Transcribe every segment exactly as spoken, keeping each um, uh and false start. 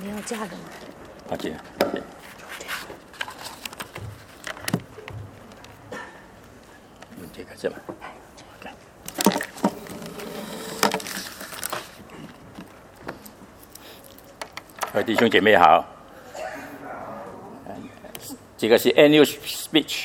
要加的吗？ 好，谢谢。用这个是吗？各位弟兄姐妹好，这个是 annual speech，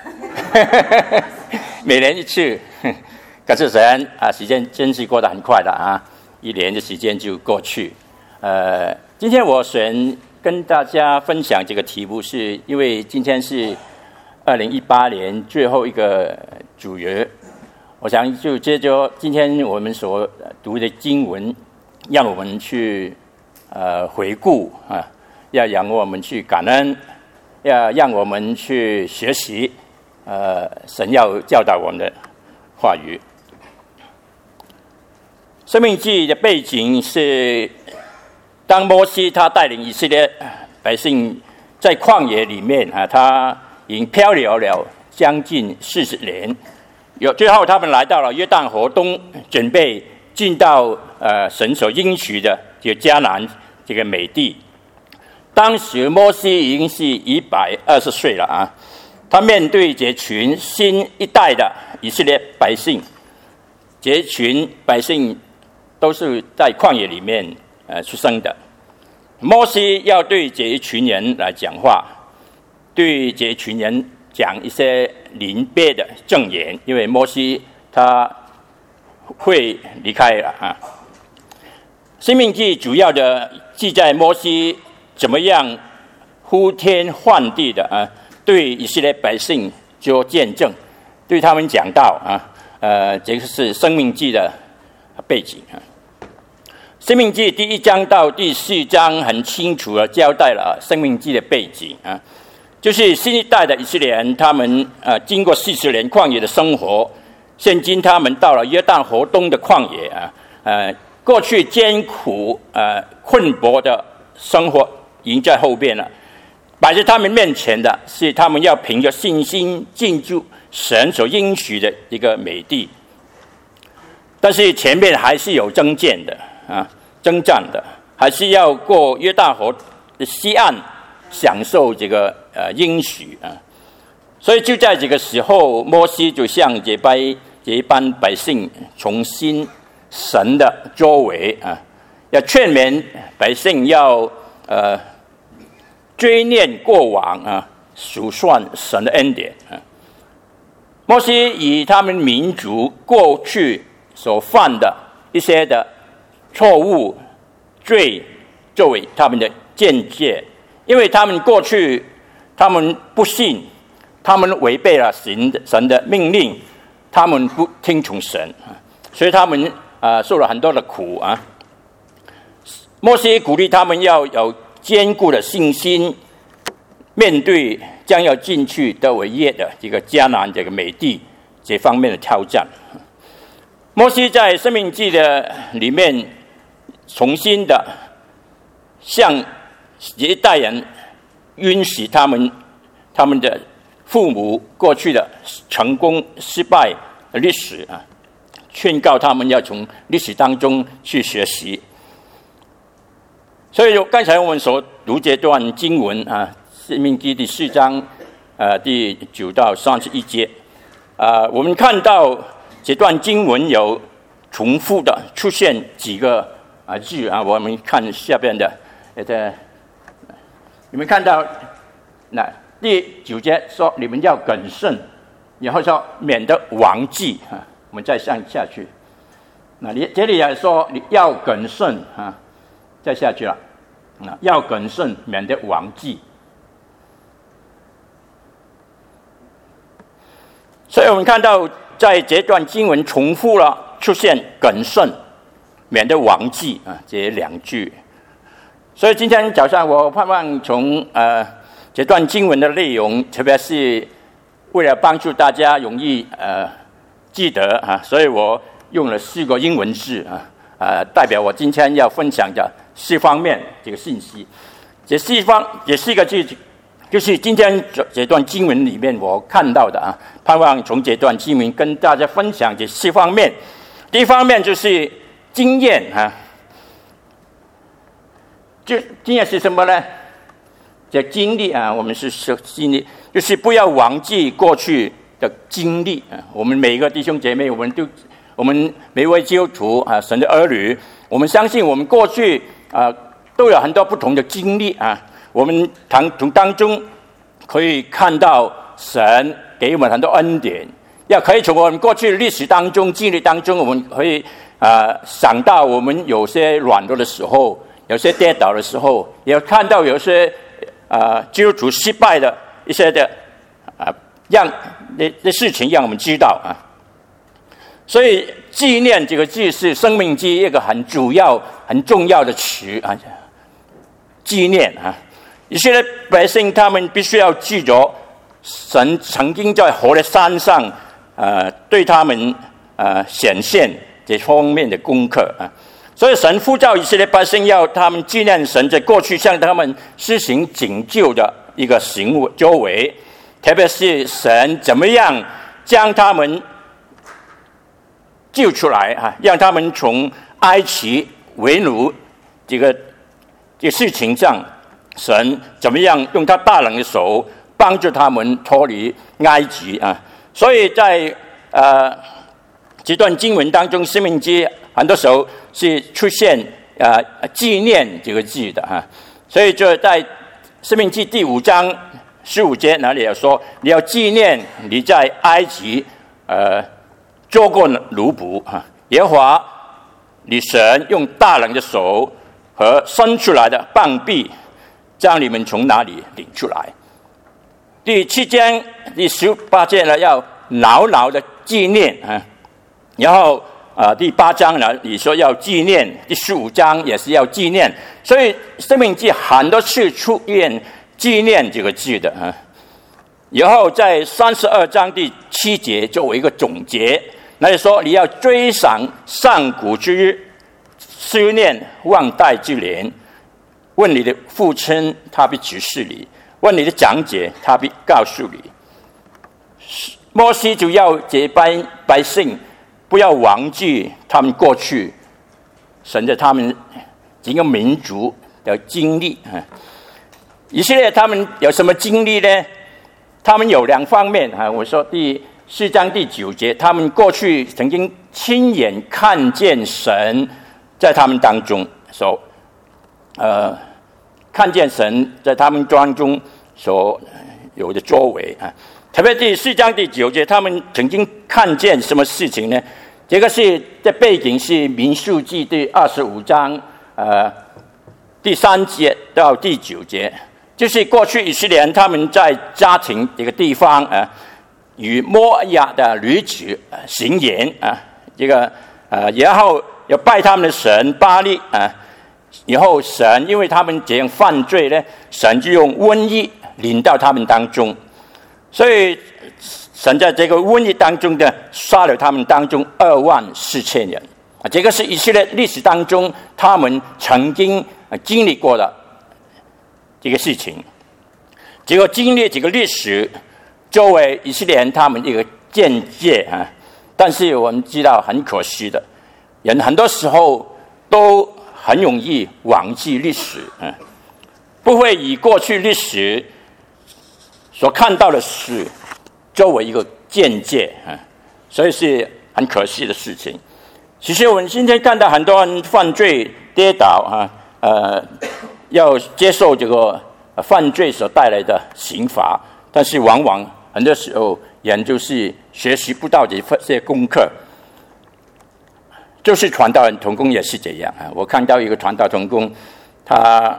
每年一次，感谢神啊！时间真是过得很快的啊，一年的时间就过去。呃，今天我选跟大家分享这个题目，是因为今天是二零一八年最后一个主日，我想就接着今天我们所读的经文，让我们去。呃，回顾啊，要让我们去感恩，要让我们去学习，呃，神要教导我们的话语。申命记的背景是，当摩西他带领以色列百姓在旷野里面啊，他已经漂流了将近四十年，有最后他们来到了约旦河东，准备进到呃神所应许的这个迦南。这个美地，当时摩西已经是一百二十岁了啊。他面对这群新一代的以色列百姓，这群百姓都是在旷野里面呃出生的。摩西要对这一群人来讲话，对这一群人讲一些临别的证言，因为摩西他会离开了啊。申命记主要的记载摩西怎么样呼天唤地的啊，对以色列百姓做见证，对他们讲道啊，呃，这个是申命记的背景啊。申命记第一章到第四章很清楚的交代了申命记的背景啊，就是新一代的以色列人，他们呃经过四十年旷野的生活，现今他们到了约旦河东的旷野啊，呃。过去艰苦、呃困迫的生活已经在后边了，摆在他们面前的是他们要凭着信心进入神所应许的一个美地，但是前面还是有征战的啊，征战的，还是要过约旦河的西岸，享受这个呃应许啊。所以就在这个时候，摩西就向这班这一班百姓重新。神的作为啊，要劝勉百姓要呃追念过往啊，数算神的恩典啊。摩西以他们民族过去所犯的一些的错误罪作为他们的见解，因为他们过去他们不信，他们违背了神的神的命令，他们不听从神啊，所以他们。啊，受了很多的苦啊！摩西鼓励他们要有坚固的信心，面对将要进去得为业的这个迦南这个美地这方面的挑战。摩西在申命记的里面重新的向这一代人允许他们他们的父母过去的成功失败的历史啊。劝告他们要从历史当中去学习，所以刚才我们所读这段经文啊，《申命记》第四章，呃，第九到三十一节，啊、呃，我们看到这段经文有重复的出现几个啊字啊，我们看下边的，呃，你们看到那第九节说你们要谨慎，然后说免得忘记啊。我们再上下去，那你这里也说你要谨慎啊，再下去了，啊，要谨慎，免得忘记。所以我们看到在这段经文重复了出现谨慎，免得忘记啊这两句。所以今天早上我盼望从呃这段经文的内容，特别是为了帮助大家容易呃。记得啊，所以我用了四个英文字啊，呃，代表我今天要分享的四方面这个信息。这四方这四个字，就是今天这段经文里面我看到的啊，盼望从这段经文跟大家分享这四方面。第一方面就是经验啊， 就经验是什么呢？这经历啊，我们是说经历，就是不要忘记过去的经历啊。我们每一个弟兄姐妹，我们都，我们每一位基督徒啊，神的儿女，我们相信我们过去啊都有很多不同的经历啊。我们当从当中可以看到神给我们很多恩典，要可以从我们过去的历史当中、经历当中，我们可以啊、呃、想到我们有些软弱的时候，有些跌倒的时候，也看到有些啊、呃、基督徒失败的一些的啊、呃、让那那事情让我们知道啊。所以纪念这个字是生命记一个很主要、很重要的词啊，纪念啊。以色列百姓他们必须要记着神曾经在火的山上呃对他们呃显现这方面的功课啊。所以神呼召以色列百姓要他们纪念神在过去向他们施行拯救的一个行为作为，特别是神怎么样将他们救出来啊，让他们从埃及为奴这个这个事情上，神怎么样用他大能的手帮助他们脱离埃及啊？所以在呃这段经文当中，申命记很多时候是出现呃纪念这个字的哈、啊，所以就在申命记第五章十五节那里有说，你要纪念你在埃及呃做过奴仆哈，耶和华你神用大能的手和伸出来的棒臂，将你们从哪里领出来。第七章第十八节呢，要牢牢的纪念啊。然后啊、呃，第八章呢，你说要纪念；第十五章也是要纪念。所以申命记很多次出现纪念这个字的啊。然后在三十二章第七节作为一个总结，那就说你要追想上古之日，思念万代之年。问你的父亲，他必指示你；问你的长姐，他必告诉你。摩西就要这班百姓不要忘记他们过去神在他们整个民族的经历。以色列他们有什么经历呢？他们有两方面啊。我说第四章第九节，他们过去曾经亲眼看见神在他们当中所呃看见神在他们当中所有的作为啊。特别第四章第九节，他们曾经看见什么事情呢？这个是这背景是民数记第二十五章呃第三节到第九节，就是过去以色列人他们在家庭这个地方啊、呃，与摩押的女子行淫啊，这个呃，然后要拜他们的神巴力啊，然后神因为他们这样犯罪呢，神就用瘟疫临到他们当中。所以神在这个瘟疫当中呢，杀了他们当中二万四千人啊，这个是以色列历史当中他们曾经经历过的这个事情。这个经历这个历史作为以色列人他们一个见解啊，但是我们知道很可惜的，人很多时候都很容易忘记历史啊，不会以过去历史所看到的事作为一个见解啊，所以是很可惜的事情。其实我们今天看到很多人犯罪跌倒啊，呃，要接受这个犯罪所带来的刑罚，但是往往很多时候人就是学习不到这些功课。就是传道人同工也是这样啊，我看到一个传道同工，他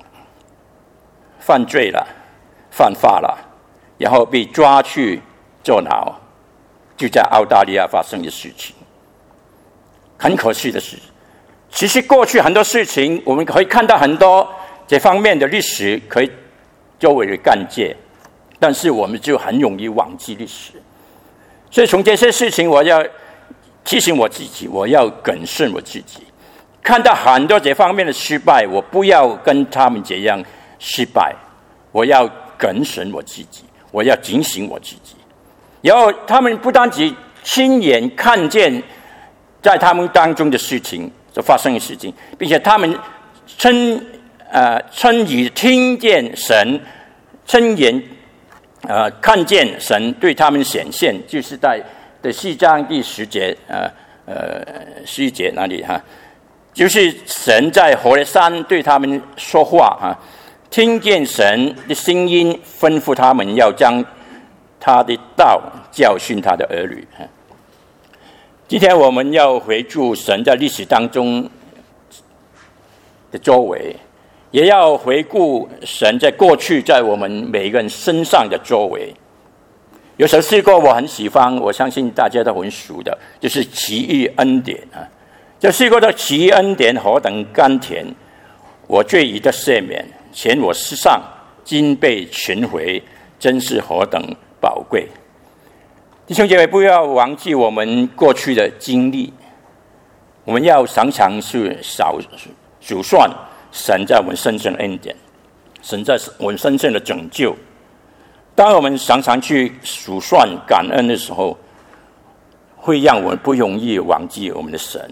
犯罪了。犯法了，然后被抓去坐牢，就在澳大利亚发生的事情，很可惜的是，其实过去很多事情，我们可以看到很多这方面的历史可以作为的干戒，但是我们就很容易忘记历史。所以从这些事情，我要提醒我自己，我要谨慎我自己。看到很多这方面的失败，我不要跟他们这样失败，我要謹慎我自己，我要警醒我自己。然后他们不单只亲眼看见在他们当中的事情所发生的事情，并且他们亲呃亲耳听见神亲眼呃看见神对他们显现，就是在第四章第十节呃呃十一节那里哈，就是神在火烈山对他们说话哈，听见神的声音，吩咐他们要将他的道教训他的儿女。今天我们要回顾神在历史当中的作为，也要回顾神在过去在我们每个人身上的作为。有首诗歌我很喜欢，我相信大家都很熟的，就是奇异恩典啊。这诗歌的奇异恩典何等甘甜，我罪已得赦免，前我世上今被寻回，真是何等宝贵。弟兄姐妹，不要忘记我们过去的经历，我们要常常去少数算神在我们身上的恩典，神在我们身上的拯救。当我们常常去数算感恩的时候，会让我们不容易忘记我们的神。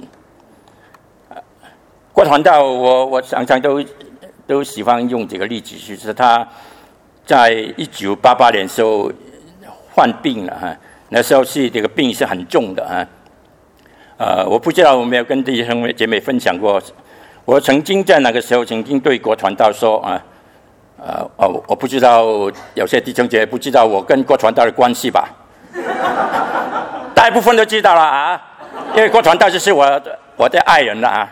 郭传道，我我常常都都喜欢用这个例子，就是他在一九八八年的时候患病了哈，那时候是这个病是很重的哈。呃，我不知道我没有跟弟兄姐妹分享过，我曾经在那个时候曾经对郭传道说啊。呃哦，我不知道有些弟兄姐妹不知道我跟郭传道的关系吧？大部分都知道了啊，因为郭传道就是我的我的爱人了啊，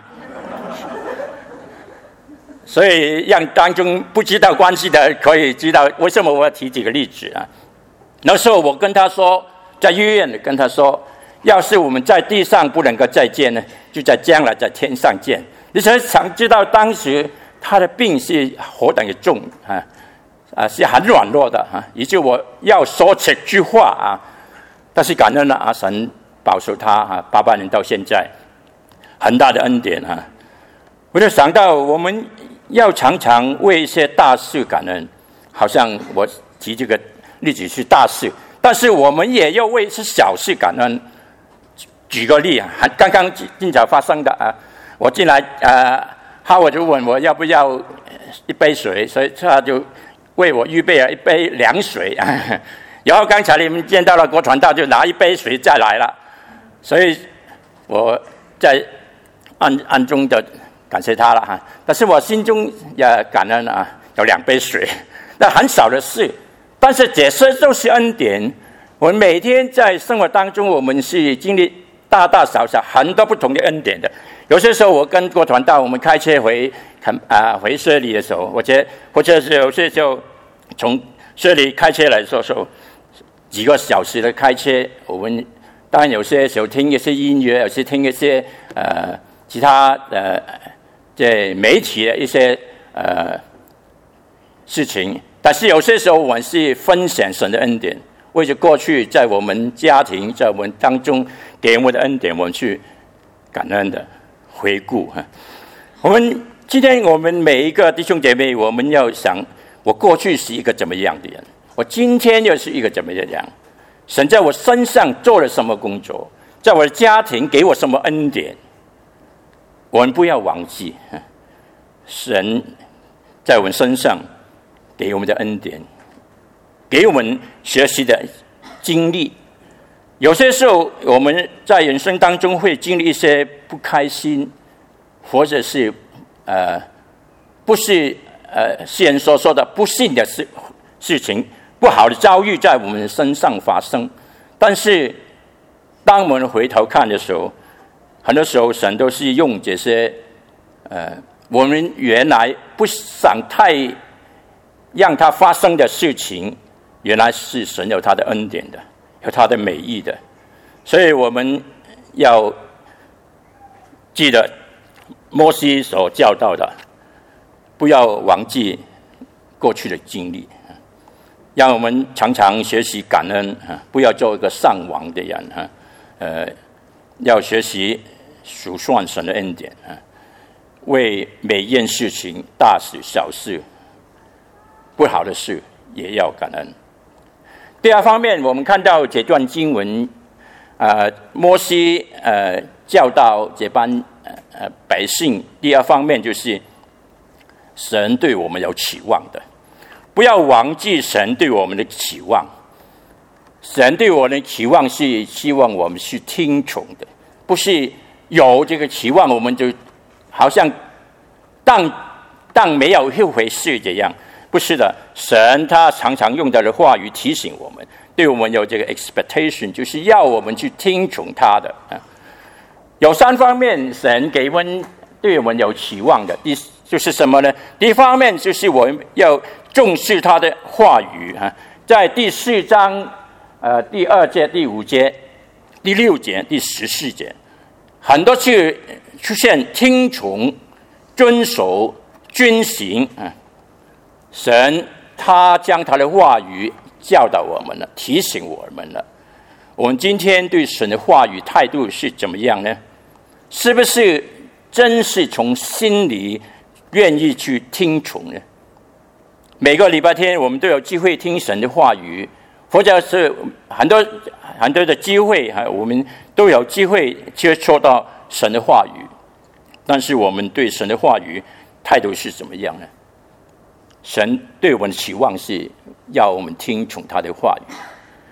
所以让当中不知道关系的可以知道为什么我要提几个例子啊。那时候我跟他说，在医院跟他说，要是我们在地上不能够再见呢，就在将来在天上见。你想想知道当时他的病是何等的重啊，啊是很软弱的啊，以致我要说这句话啊，但是感恩啊，神保守他啊，八八年到现在，很大的恩典啊。我就想到我们要常常为一些大事感恩，好像我提这个例子是大事，但是我们也要为一些小事感恩。举个例啊，刚刚今早发生的啊，我进来呃。他我就问我要不要一杯水，所以他就为我预备了一杯凉水。然后刚才你们见到了郭传道，就拿一杯水再来了，所以我在暗暗中的感谢他了哈。但是我心中也感恩啊，有两杯水，那很少的事，但是这些都是恩典。我们每天在生活当中，我们是经历大大小小很多不同的恩典的。有些时候我跟郭传道，我们开车回啊回舍里的时候，或者或者是有些时候从舍里开车来的时候，几个小时的开车，我们当然有些时候听一些音乐，有些听一些呃其他呃这媒体的一些呃事情，但是有些时候我们是分享神的恩典，为着过去在我们家庭在我们当中给我们的恩典，我们去感恩的。回顾哈，我们今天我们每一个弟兄姐妹，我们要想，我过去是一个怎么样的人，我今天又是一个怎么样？神在我身上做了什么工作，在我的家庭给我什么恩典？我们不要忘记，神在我们身上给我们的恩典，给我们学习的经历。有些时候我们在人生当中会经历一些不开心，或者是呃不是呃世人所说的不幸的事事情，不好的遭遇在我们身上发生。但是当我们回头看的时候，很多时候神都是用这些呃我们原来不想太让它发生的事情，原来是神有他的恩典的，有他的美意的。所以我们要记得摩西所教导的，不要忘记过去的经历，让我们常常学习感恩，不要做一个丧亡的人。呃，要学习数算神的恩典，为每件事情，大事小事，不好的事也要感恩。第二方面，我们看到这段经文，呃，摩西呃教导这班呃百姓。第二方面就是， 神对我们有期望的，不要忘记神对我们的期望。神对我们的期望是希望我们去听从的，不是有这个期望我们就好像当当没有一回事这样，不是的。神他常常用他的话语提醒我们，对我们有这个 expectation， 就是要我们去听从他的。有三方面神给我们对我们有期望的，第就是什么呢？第一方面就是我们要重视他的话语啊，在第四章呃第二节、第五节、第六节、第十四节，很多次出现听从、遵守、遵行啊。神他将他的话语教导我们了，提醒我们了。我们今天对神的话语态度是怎么样呢？是不是真是从心里愿意去听从呢？每个礼拜天我们都有机会听神的话语，或者是很多很多的机会，我们都有机会接触到神的话语。但是我们对神的话语态度是怎么样呢？神对我们的期望是要我们听从他的话语。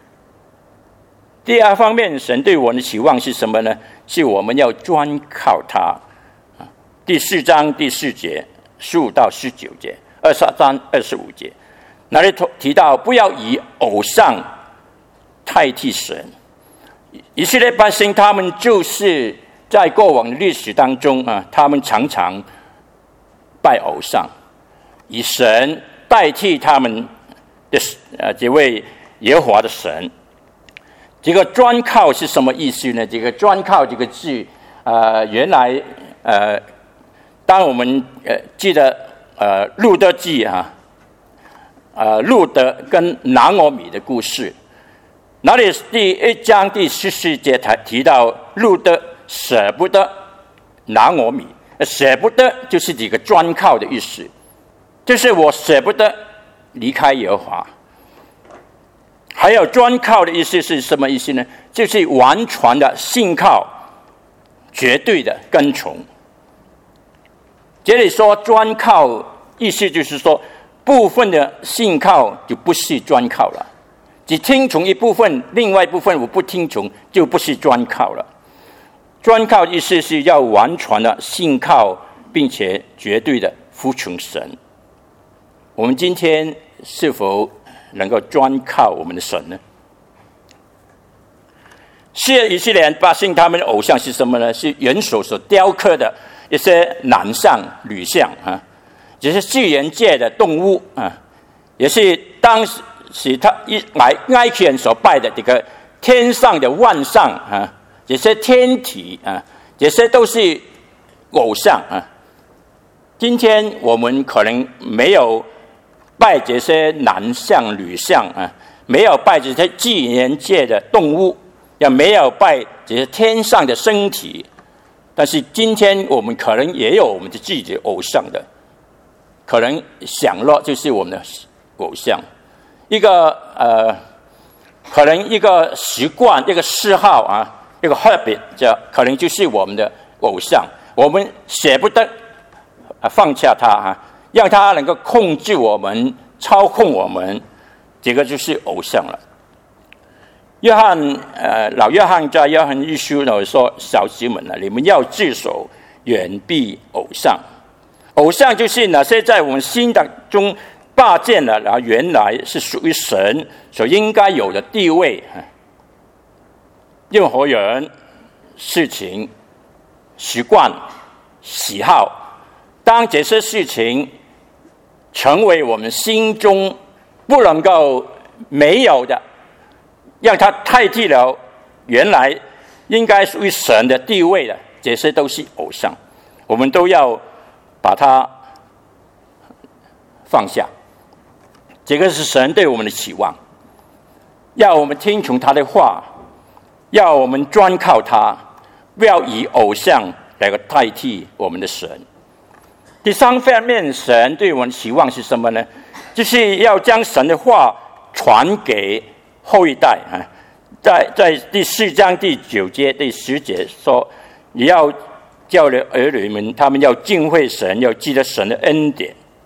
第二方面，神对我们的期望是什么呢？是我们要专靠他。第四章第四节十五到十九节，二十章二十五节，那里提到不要以偶像代替神。以色列百姓他们就是在过往的历史当中啊，他们常常拜偶像，以神代替他们的呃这位耶和华的神。这个专靠是什么意思呢？这个专靠这个字，呃，原来呃，当我们呃记得呃路得记啊，呃路得跟拿俄米的故事，那里第一章第十四节才提到路得舍不得拿俄米，舍不得就是这个专靠的意思，就是我舍不得离开耶和华。还有专靠的意思是什么意思呢？就是完全的信靠，绝对的跟从。这里说专靠，意思就是说部分的信靠就不是专靠了，只听从一部分，另外一部分我不听从，就不是专靠了。专靠的意思是要完全的信靠，并且绝对的服从神。我们今天是否能够专靠我们的神呢？是以色列百姓他们的偶像是什么呢？是人手所雕刻的一些男像、女像啊，这是自然界的动物啊，也是当时他一来埃及人所拜的这个天上的万象啊，这些天体啊，这些都是偶像啊。今天我们可能没有拜这些男像、女像啊，没有拜这些自然界的动物，也没有拜这些天上的身体。但是今天我们可能也有我们的自己的偶像的，可能享乐就是我们的偶像，一个呃，可能一个习惯、一个嗜好啊，一个 habit， 这可能就是我们的偶像。我们舍不得放下它啊，让它能够控制我们、操控我们，这个就是偶像了。约翰，呃，老约翰在约翰一书呢说：“小子们啊，你们要自守，远避偶像。偶像就是那些在我们心当中霸占了，然后原来是属于神所应该有的地位。任何人、事情、习惯、喜好，当这些事情成为我们心中不能够没有的，让它代替了原来应该属于神的地位的，这些都是偶像，我们都要把它放下。这个是神对我们的期望，要我们听从他的话，要我们专靠他，不要以偶像来代替我们的神。第三方面，神对我们的期望是什么呢？就是要将神的话传给后一代啊。在在第四章第九节、第十节说，你要叫了儿女们，他们要敬畏神，要记得神的恩典，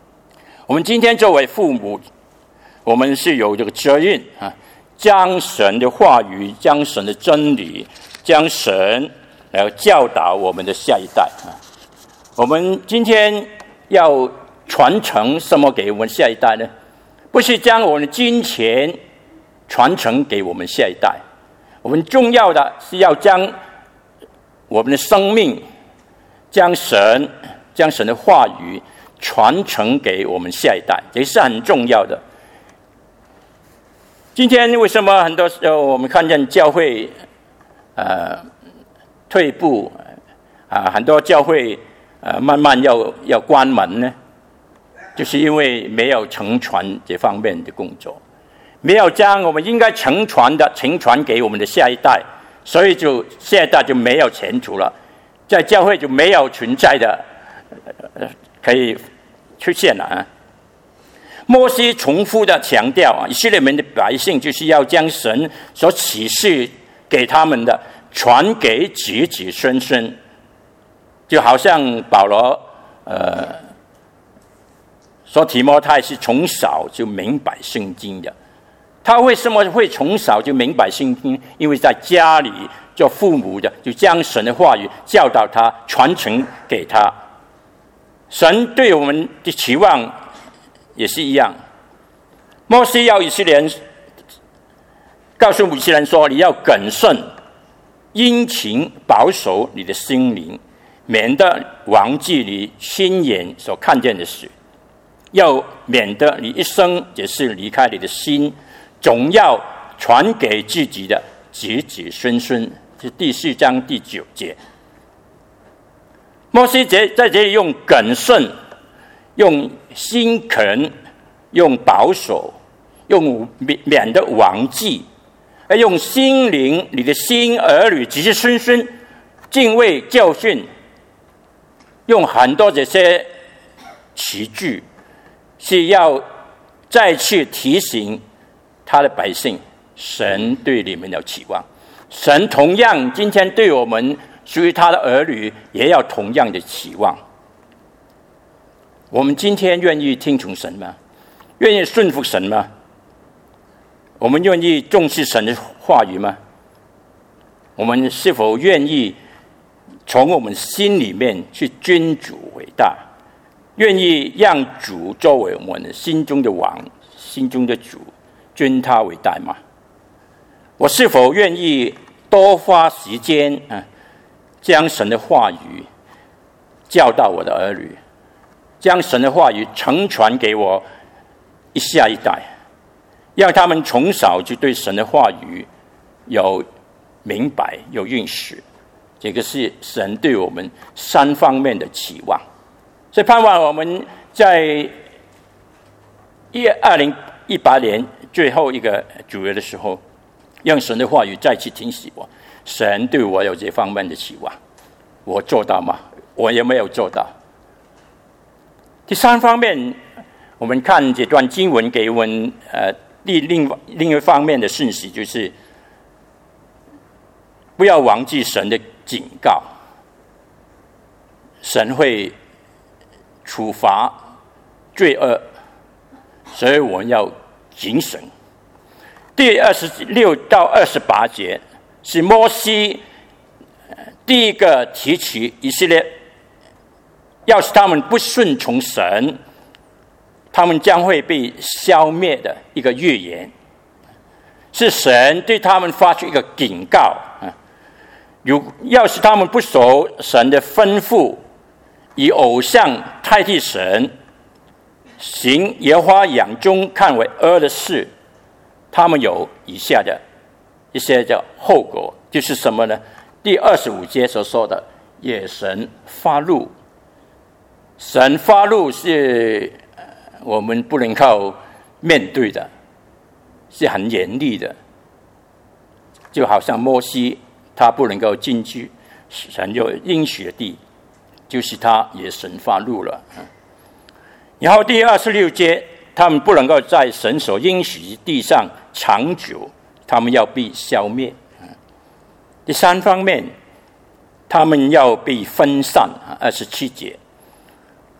我们今天作为父母，我们是有这个责任啊，将神的话语、将神的真理、将神来教导我们的下一代啊。我们今天要传承什么给我们下一代呢？不是将我们的金钱传承给我们下一代，我们重要的是要将我们的生命、将神、将神的话语传承给我们下一代，这是很重要的。今天为什么很多时候我们看见教会呃退步啊、呃，很多教会呃慢慢要要关门呢？就是因为没有承传这方面的工作，没有将我们应该承传的承传给我们的下一代，所以就下一代就没有前途了，在教会就没有存在的呃可以出现了啊。摩西重复的强调啊，以色列人的百姓就是要将神所启示给他们的传给子子孙孙，就好像保罗呃说提摩太是从小就明白圣经的。他为什么会从小就明白圣经？因为在家里做父母的就将神的话语教导他，传承给他。神对我们的期望也是一样。摩西要以色列人告诉以色列人说，你要谨慎殷勤保守你的心灵，免得忘记你亲眼所看见的事，要免得你一生也是离开你的心，总要传给自己的子子孙孙。是第四章第九节。摩西在这里用谨慎、用心恳、用保守、用免得忘记，而用心灵、你的心儿女、子子孙孙敬畏教训，用很多这些词句，是要再次提醒他的百姓，神对你们有期望。神同样今天对我们属于他的儿女也要同样的期望。我们今天愿意听从神吗？愿意顺服神吗？我们愿意重视神的话语吗？我们是否愿意从我们心里面去尊主为大，愿意让主作为我们心中的王、心中的主，尊他为大吗？我是否愿意多花时间啊，将神的话语教导我的儿女，将神的话语承传给我一下一代，让他们从小就对神的话语有明白、有认识。这个是神对我们三方面的期望。所以盼望我们在二零一八年最后一个主日的时候，让神的话语再次提醒我，神对我有这方面的期望，我做到吗？我有没有做到？第三方面，我们看这段经文给我们呃另另一方面的信息，就是不要忘记神的警告，神会处罚罪恶，所以我们要谨慎。第二十六到二十八节是摩西第一个提起以色列，要是他们不顺从神，他们将会被消灭的一个预言，是神对他们发出一个警告。如要是他们不守神的吩咐，以偶像代替神，行耶和华眼中看为恶的事，他们有以下的一些的后果，就是什么呢？第二十五节所说的，也神发怒。神发怒是我们不能够面对的，是很严厉的，就好像摩西他不能够进去神就应许的地，就是他也神发怒了。然后第二十六节，他们不能够在神所应许地上长久，他们要被消灭。第三方面，他们要被分散。二十七节，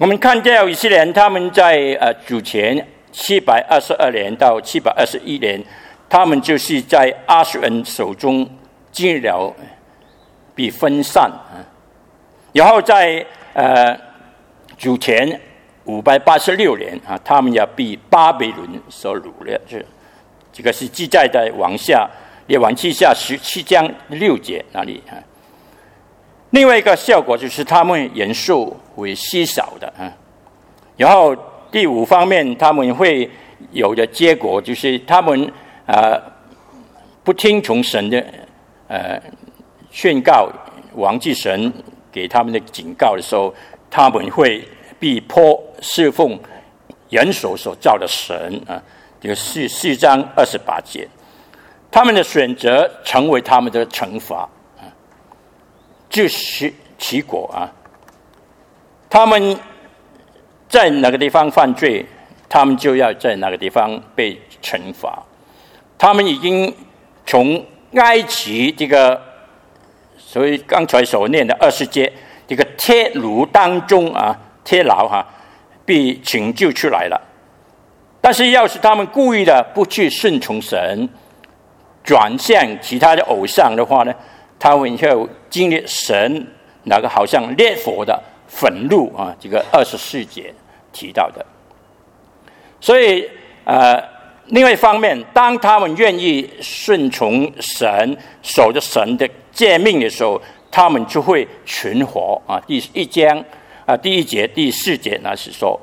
我们看到以色列人他们在呃主前七百二十二年到七百二十一年，他们就是在亚述人手中经历了被分散，然后在呃主前五百八十六年啊，他们要被巴比伦所掳掠。这个是记载在往下列王记下十七章六节那里啊。另外一个效果就是他们人数会稀少的啊。然后第五方面，他们会有的结果就是他们呃不听从神的呃宣告，忘记神给他们的警告的时候，他们会被迫侍奉人手所造的神啊。这个是四章二十八节，他们的选择成为他们的惩罚啊，就是其果啊。他们在哪个地方犯罪，他们就要在哪个地方被惩罚。他们已经从埃及这个，所以刚才所念的二十节这个铁炉当中啊，铁牢哈、啊，被拯救出来了。但是，要是他们故意的不去顺从神，转向其他的偶像的话呢，他们会经历神那个好像烈火的愤怒啊，这个二十四节提到的。所以，呃，另外一方面，当他们愿意顺从神、守着神的诫命的时候，他们就会存活啊。第一章啊，第一节、第四节那是说。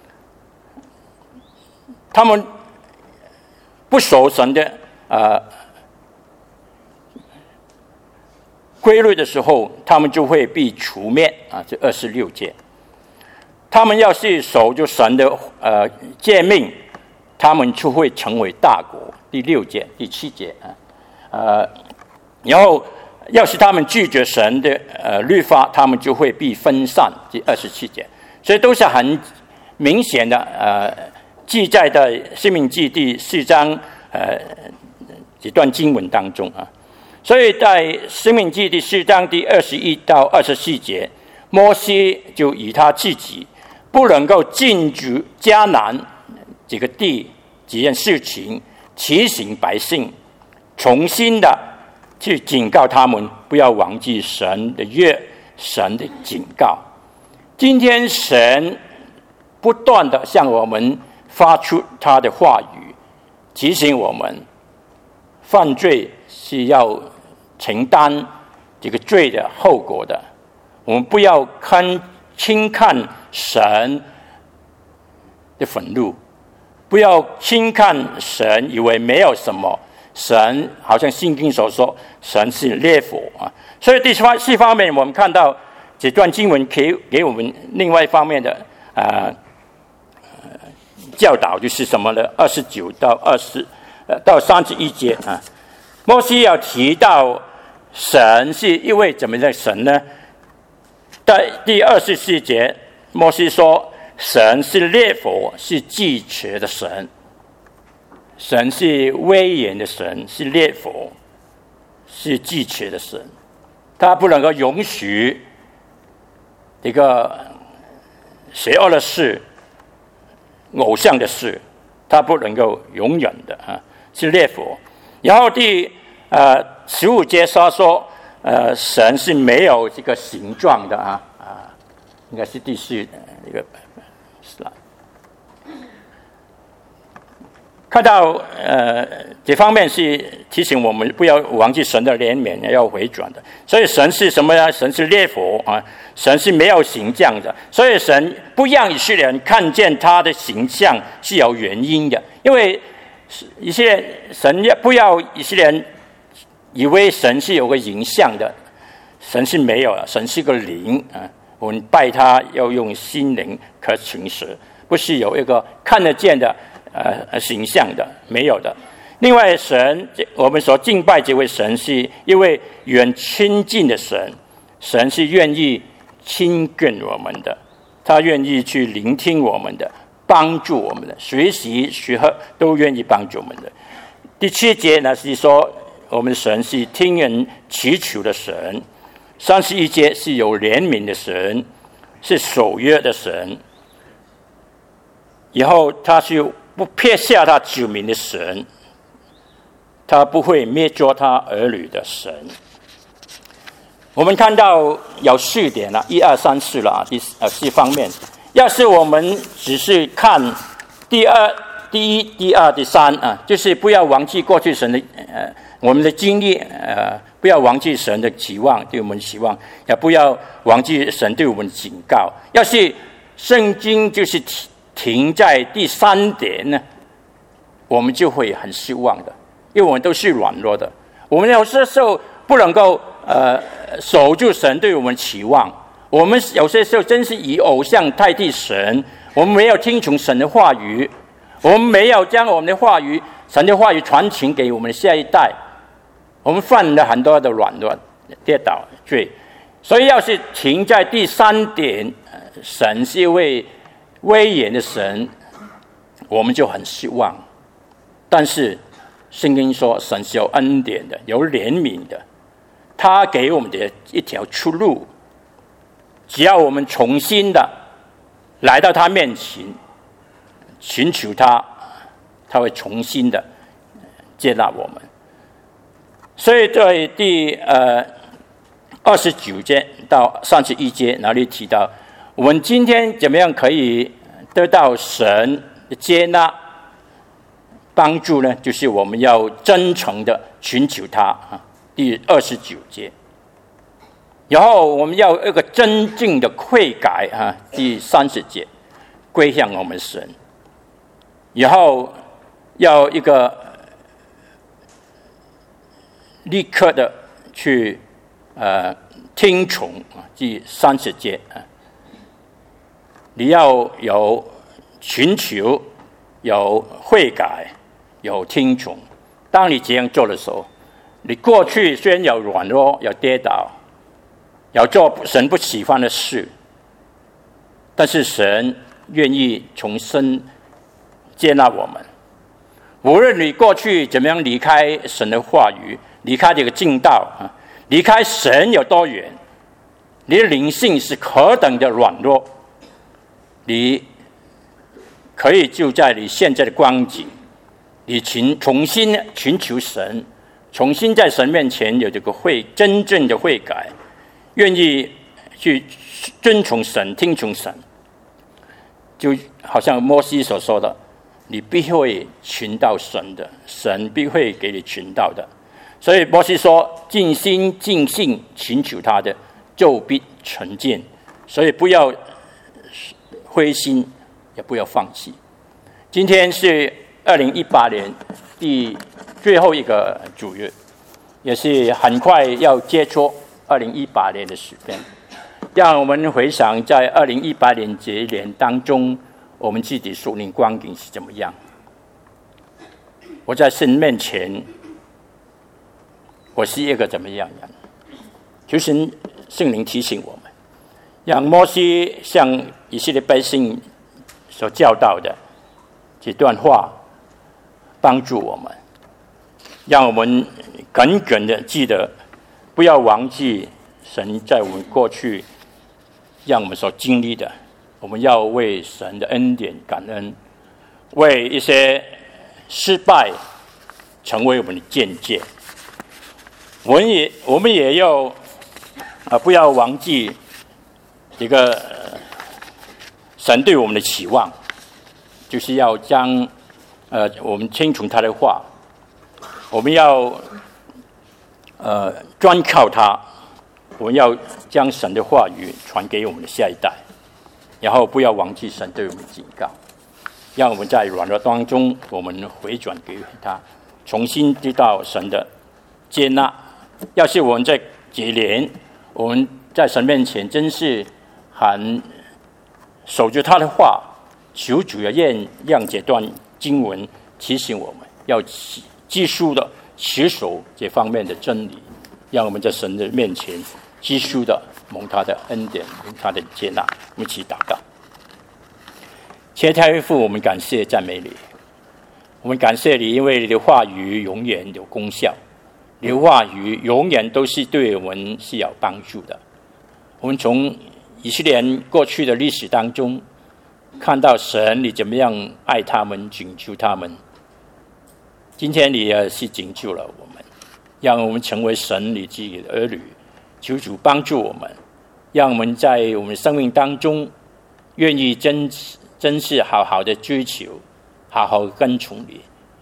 他们不守神的呃规律的时候，他们就会被除灭啊。这二十六节，他们要是守住神的呃诫命，他们就会成为大国。第六节、第七节啊，呃，然后要是他们拒绝神的呃律法，他们就会被分散。第二十七节，所以都是很明显的呃。记载在《申命记》第四章，呃，这段经文当中啊，所以在《申命记》第四章第二十一到二十四节，摩西就以他自己不能够进入迦南这个地这件事情，提醒百姓，重新的去警告他们，不要忘记神的约、神的警告。今天神不断的向我们发出他的话语，提醒我们犯罪是要承担这个罪的后果的。我们不要看轻看神的愤怒，不要轻看神，以为没有什么。神好像圣经所说，神是烈火啊。所以第四方面，我们看到这段经文给给我们另外一方面的啊。呃教导就是什么呢？二十九到二十，呃，到三十一节啊。摩西要提到神是一位怎么样的神呢？在第二十四节，摩西说，神是烈火，是忌邪的神。神是威严的神，是烈火，是忌邪的神。他不能够容许一个邪恶的事。偶像的事，他不能够容忍的啊，是烈火。然后第呃十五节他说，呃，神是没有这个形状的啊啊，应该是第四一个是啦。看到呃这方面是提醒我们不要忘记神的怜悯，要回转的。所以神是什么呢？神是烈火啊，神是没有形象的。所以神不让以色列人看见他的形象是有原因的，因为以色列神不要以色列人以为神是有个形象的，神是没有的，神是个灵啊。我们拜他要用心灵可诚实，不是有一个看得见的。呃，形象的没有的。另外，神我们所敬拜这位神是一位远亲近的神，神是愿意亲近我们的，他愿意去聆听我们的，帮助我们的，学习学和都愿意帮助我们的。第七节呢是说，我们的神是听人祈求的神。三十一节是有怜悯的神，是守约的神。 以后他是不撇下他子民的神，他不会灭绝他儿女的神。我们看到有四点了，一二三四了，第呃四方面。要是我们只是看第二、第一、第二、第三啊，就是不要忘记过去神的呃我们的经历，呃，不要忘记神的期望，对我们的期望，也不要忘记神对我们的警告。要是圣经就是停在第三点呢，我们就会很失望的，因为我们都是软弱的，我们有些时候不能够呃守住神对我们的期望。我们有些时候真是以偶像代替神，我们没有听从神的话语，我们没有将我们的话语、神的话语传承给我们的下一代，我们犯了很多的软弱、跌倒罪。所以，要是停在第三点，神是一位威严的神，我们就很失望。但是，圣经说神是有恩典的，有怜悯的，他给我们的一条出路。只要我们重新的来到他面前，寻求他，他会重新的接纳我们。所以在第呃二十九节到三十一节哪里提到，我们今天怎么样可以得到神的接纳帮助呢？就是我们要真诚的寻求他啊。第二十九节。然后我们要有一个真正的悔改啊，第三十节，归向我们神。然后要一个立刻的去呃听从啊，第三十节啊，你要有寻求，有悔改，有听从。当你这样做的时候，你过去虽然有软弱，有跌倒。要做神不喜欢的事，但是神愿意重新接纳我们。无论你过去怎么样离开神的话语，离开这个正道啊，离开神有多远，你的灵性是何等的软弱，你可以就在你现在的光景，你寻重新寻求神，重新在神面前有这个会真正的悔改。愿意去遵从神、听从神，就好像摩西所说的：“你必会寻到神的，神必会给你寻到的。”所以摩西说：“尽心尽性寻求他的，就必成见。”所以不要灰心，也不要放弃。今天是二零一八年第最后一个主日，也是很快要接触。二零一八年的时间，让我们回想在二零一八年这一年当中，我们自己属灵光景是怎么样？我在神面前，我是一个怎么样人？就是圣灵提醒我们，让摩西向以色列百姓所教导的这段话，帮助我们，让我们耿耿的记得。不要忘记神在我们过去让我们所经历的，我们要为神的恩典感恩，为一些失败成为我们的见解。我们也我们也要啊，不要忘记一个、呃、神对我们的期望，就是要将呃我们听从他的话，我们要。呃，专靠他，我们要将神的话语传给我们的下一代，然后不要忘记神对我们的警告，让我们在软弱当中，我们回转给他，重新知道神的接纳。要是我们在这年，我们在神面前真是很守着他的话，求主要愿让这段经文提醒我们要记述的。持守这方面的真理，让我们在神的面前积蓄的蒙他的恩典，蒙他的接纳。我们一起祷告。亲爱的天父，我们感谢赞美你，我们感谢你，因为你的话语永远有功效，你的话语永远都是对我们是有帮助的。我们从以色列人过去的历史当中， 看到神你怎么样爱他们、拯救他们。今天你也是拯救了我们，让我们成为神你自己的儿女。求主帮助我们，让我们在我们生命当中愿意真真是好好的追求，好好跟从你，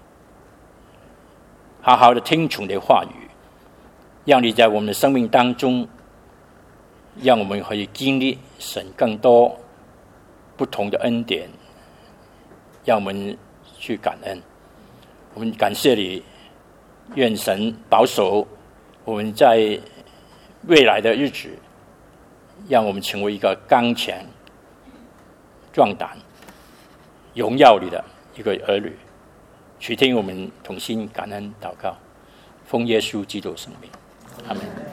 好好的听从你的话语，让你在我们的生命当中，让我们可以经历神更多不同的恩典，让我们去感恩。我们感谢你，愿神保守我们在未来的日子，让我们成为一个刚强、壮胆、荣耀你的一个儿女。垂听我们同心感恩祷告，奉耶稣基督圣名，阿们。